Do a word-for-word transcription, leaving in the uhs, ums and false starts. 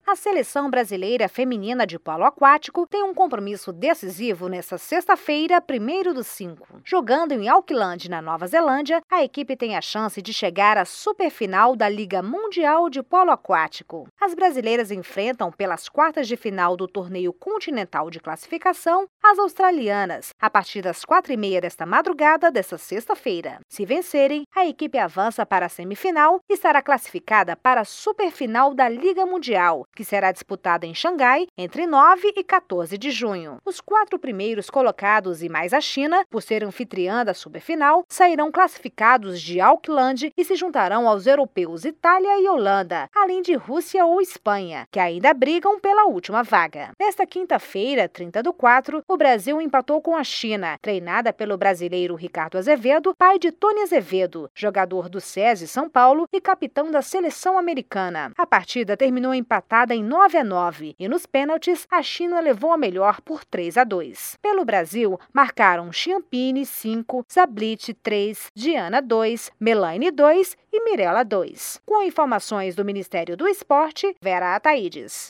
A seleção brasileira feminina de polo aquático tem um compromisso decisivo nesta sexta-feira, primeiro do cinco. Jogando em Auckland, na Nova Zelândia, a equipe tem a chance de chegar à superfinal da Liga Mundial de Polo Aquático. As brasileiras enfrentam pelas quartas de final do torneio continental de classificação as australianas, a partir das quatro e meia desta madrugada desta sexta-feira. Se vencerem, a equipe avança para a semifinal e estará classificada para a superfinal da Liga Mundial, que será disputada em Xangai entre nove e quatorze de junho. Os quatro primeiros colocados e mais a China, por ser anfitriã da superfinal, sairão classificados de Auckland e se juntarão aos europeus Itália e Holanda, além de Rússia ou Espanha, que ainda brigam pela última vaga. Nesta quinta-feira, trinta do quatro, o Brasil empatou com a China, treinada pelo brasileiro Ricardo Azevedo, pai de Tony Azevedo, jogador do SESI São Paulo e capitão da seleção americana. A partida terminou empatada em nove a nove e nos pênaltis a China levou a melhor por três a dois. Pelo Brasil, marcaram Chiampini cinco, Zablit três, Diana dois, Melaine dois e Mirella dois. Com informações do Ministério do Esporte, Vera Ataídes.